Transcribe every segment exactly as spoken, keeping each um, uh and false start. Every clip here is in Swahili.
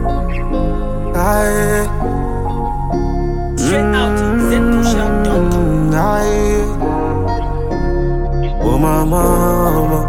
Aye. Straight out, zen push out dot com. Aye. Oh mama, mama,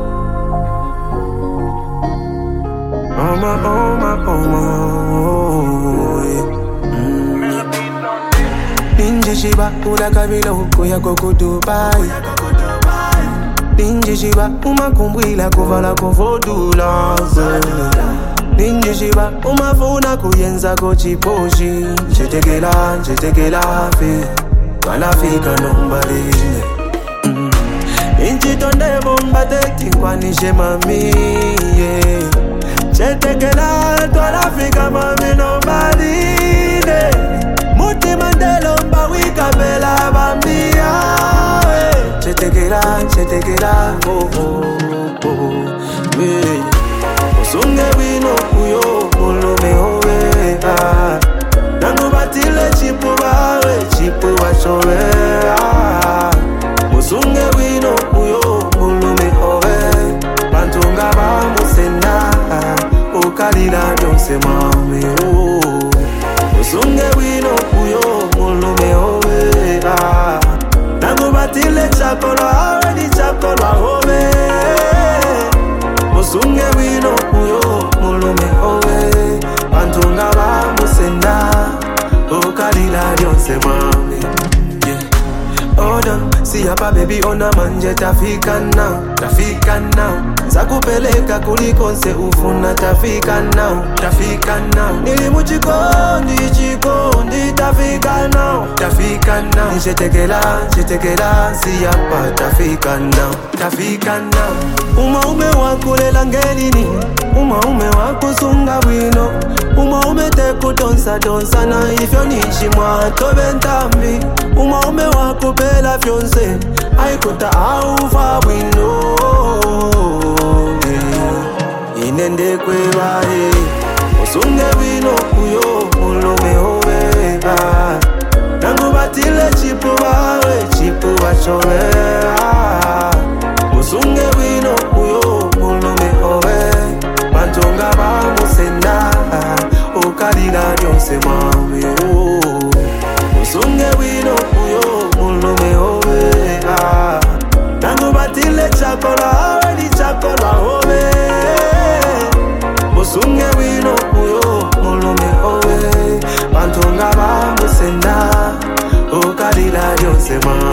mama, oh my, oh my, yeah. Ninja Shiba, Uda Kabila, Kuya Koko Dubai. Ninja Shiba, Uma Kumbwila, Kuvala Kovodula. Ninja Shiba, Uma Funa Kuyenza Kochiposhi. Chetekela, Chetekela, Fe, Malafika Nombari. Inchi tonde bomba teti kwanishe mami, yeah. Chetekela, Twalafika mami nobody, yeah. Muti mandelo mba wika bela bambia, yeah. Chetekela, chetekela, oh oh oh, yeah. Usunge wino kuyo, mulume howe, ah. Nangu batile chipu bawe, chipu wachowe, ah. Musunge wino uyo mulume howe Bantunga ba musena Ukalila yonse mami oh. Musunge wino uyo mulume howe ah. Nangu batile chakolo awe ni chakolo howe Musunge wino uyo mulume howe Bantunga ba musena Ukalila yonse mami Hold on, see hapa baby ona manje tafika now, tafika now. Zakupeleka kulikonse ufuna tafika now, tafika now. Nilimuchikondi, chikondi tafika now, tafika now. Nishetekela, shetekela, see hapa tafika now, tafika now. Uma ume wakulela ngelini, uma ume wakusunga wino. Uma ume teku donsa donsa na ifyo nishimwa tobe ntambi. Uma ume wakupela fyonse, aikuta aufa wino yeah. Inende kweba he, usunge wino kuyo mulume howe ah. Nangu batile chipu bawe, chipu wachowe ah. Usunge wino kuyo mulume howe Bantunga ba musena Ukalila yonse mami oh. Usunge wino uyo mulume howe ah. Nangu batile chakolo awe ni chakolo howe Usunge wino uyo mulume howe Bantunga ba musena Ukalila yonse mami